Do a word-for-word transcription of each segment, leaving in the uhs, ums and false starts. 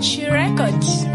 She records.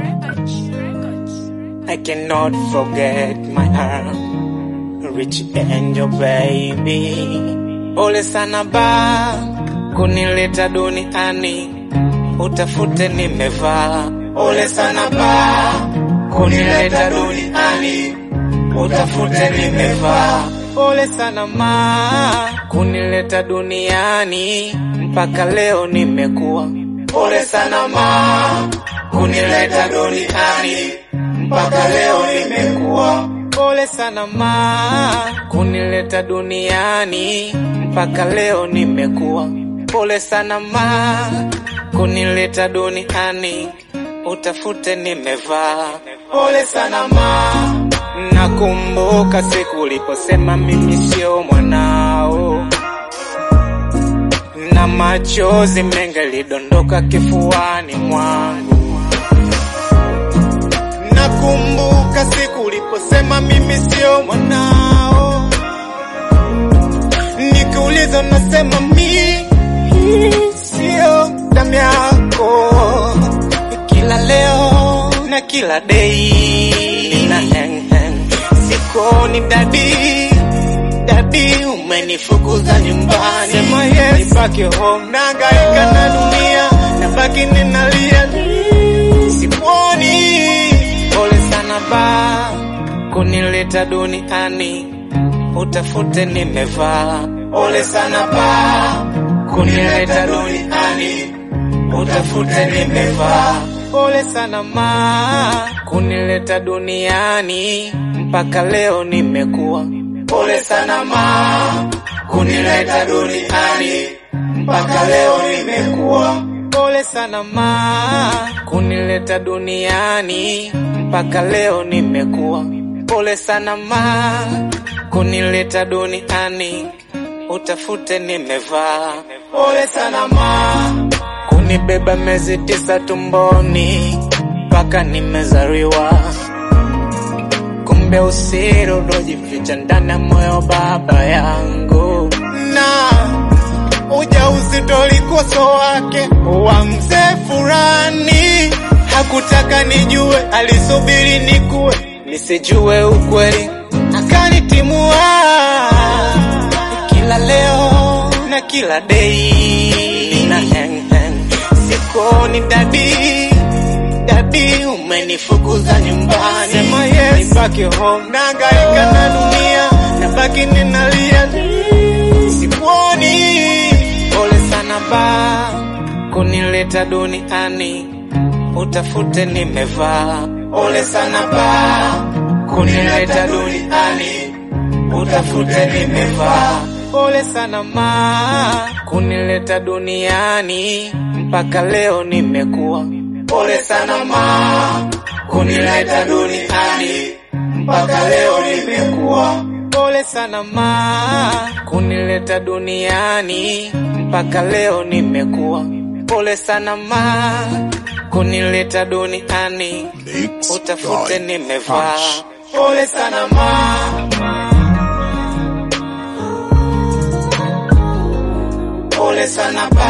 I cannot forget my heart, rich angel baby. Ole sana ba kunileta duniani, utafute nimevaa. Ole sana ba kunileta duniani, utafute nimevaa. Ole sana ma kunileta duniani, mpaka leo nimekuwa. Ole sana ma kunileta duniani, mpaka leo nimekuwa. Ole sana ma kunileta duniani, mpaka leo nimekuwa. Ole sana ma kunileta duniani, utafute nimevaa. Ole sana ma, nakumbuka siku uliposema mimi sio mwanao, na machozi mengi lidondoka kifuani mwangu. Nakumbuka siku uliposema mimi sio mwanao, nikiuliza nasema mimi sio damu yako. Kila leo na kila day nina hang hang, sikoni daddy daddy, umenifukuza nyumbani. Sema yes, nibaki home, nangaika na dunia, nabaki ninalia, sikoni. Ole sana ba kunileta duniani, utafute nimevaa. Ole sana ba kunileta duniani, utafute nimevaa. Ole sana ma kunileta duniani, mpaka leo nimekuwa. Ole sana ma kunileta duniani, mpaka leo nimekuwa. Ole sana ma kunileta duniani, mpaka leo nimekuwa. Ole sana ma kunileta duniani, utafute nimevaa. Ole sana ma kunibeba miezi tisa tumboni, mpaka nimezaliwa. Kumbe usiri ulojificha ndani ya moyo baba yangu, na ujauzito ulikoso wake wa mzee fulani. Hakutaka nijue, alisubiri nikue nisijue ukweli, akanitimua. Kila leo na kila day nina hang hang, sikoni daddy daddy, umenifukuza nyumbani. Sema yes, nibaki home, nangaika na dunia, nabaki ninalia, sikoni. Ole sana ba kunileta duniani, utafute nimevaa. Ole sana ba kunileta duniani, utafute nimevaa. Ole sana ma kunileta duniani, mpaka leo nimekuwa. Ole sana ma kunileta duniani, mpaka leo nimekuwa. Ole sana ma kunileta duniani, mpaka leo nimekuwa. Ole sana ma kunileta duniani, utafute nimevaa. Ole sana ma. Ole sana ba